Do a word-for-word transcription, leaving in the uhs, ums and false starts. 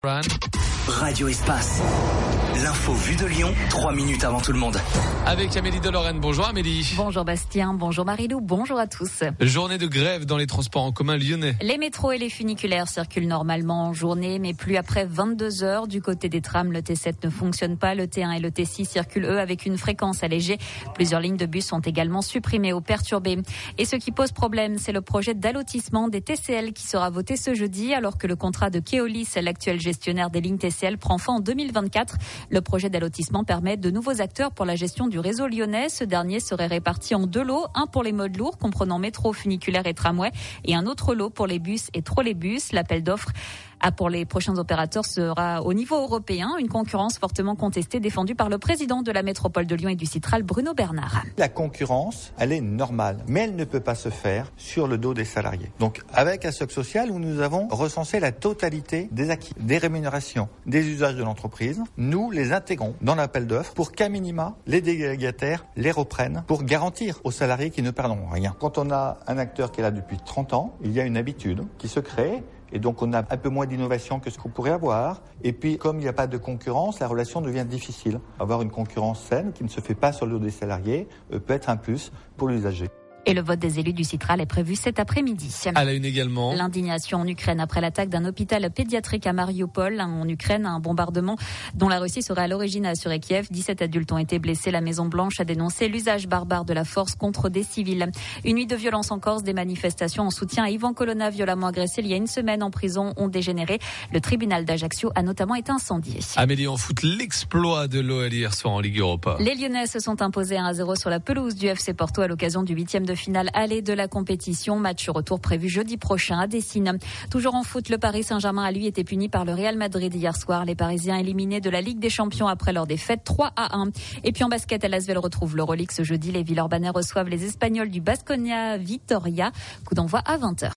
Radio Espace. L'info vue de Lyon, trois minutes avant tout le monde. Avec Amélie de Lorraine. Bonjour Amélie. Bonjour Bastien, bonjour Marilou, bonjour à tous. Journée de grève dans les transports en commun lyonnais. Les métros et les funiculaires circulent normalement en journée, mais plus après vingt-deux heures. Du côté des trams, le T sept ne fonctionne pas. Le T un et le T six circulent, eux, avec une fréquence allégée. Plusieurs lignes de bus sont également supprimées ou perturbées. Et ce qui pose problème, c'est le projet d'allotissement des T C L qui sera voté ce jeudi, alors que le contrat de Keolis, l'actuel gestionnaire des lignes T C L, prend fin en deux mille vingt-quatre. Le projet d'allotissement permet de nouveaux acteurs pour la gestion du réseau lyonnais. Ce dernier serait réparti en deux lots, un pour les modes lourds, comprenant métro, funiculaire et tramway, et un autre lot pour les bus et trolleybus. L'appel d'offres Ah, pour les prochains opérateurs sera au niveau européen, une concurrence fortement contestée défendue par le président de la métropole de Lyon et du Citral, Bruno Bernard. La concurrence, elle est normale, mais elle ne peut pas se faire sur le dos des salariés. Donc avec un socle social où nous avons recensé la totalité des acquis, des rémunérations, des usages de l'entreprise, nous les intégrons dans l'appel d'offres pour qu'à minima, les délégataires les reprennent pour garantir aux salariés qu'ils ne perdront rien. Quand on a un acteur qui est là depuis trente ans, il y a une habitude qui se crée. Et donc, on a un peu moins d'innovation que ce qu'on pourrait avoir. Et puis, comme il n'y a pas de concurrence, la relation devient difficile. Avoir une concurrence saine qui ne se fait pas sur le dos des salariés euh, peut être un plus pour l'usager. Et le vote des élus du Citral est prévu cet après-midi. À la une également. L'indignation en Ukraine après l'attaque d'un hôpital pédiatrique à Mariupol. En Ukraine, un bombardement dont la Russie serait à l'origine, a assuré Kiev. dix-sept adultes ont été blessés. La Maison-Blanche a dénoncé l'usage barbare de la force contre des civils. Une nuit de violence en Corse, des manifestations en soutien à Ivan Colonna, violemment agressé il y a une semaine en prison, ont dégénéré. Le tribunal d'Ajaccio a notamment été incendié. Amélie, en foot, l'exploit de l'O L hier soir en Ligue Europa. Les Lyonnais se sont imposés un à zéro sur la pelouse du F C Porto à l'occasion du huitième de finale aller de la compétition. Match retour prévu jeudi prochain à Dessine. Toujours en foot, le Paris Saint-Germain a lui été puni par le Real Madrid hier soir. Les Parisiens éliminés de la Ligue des Champions après leur défaite trois à un. Et puis en basket, L A S V retrouve l'Euroleague ce jeudi. Les Villeurbanais reçoivent les Espagnols du Baskonia Vitoria. Coup d'envoi à vingt heures.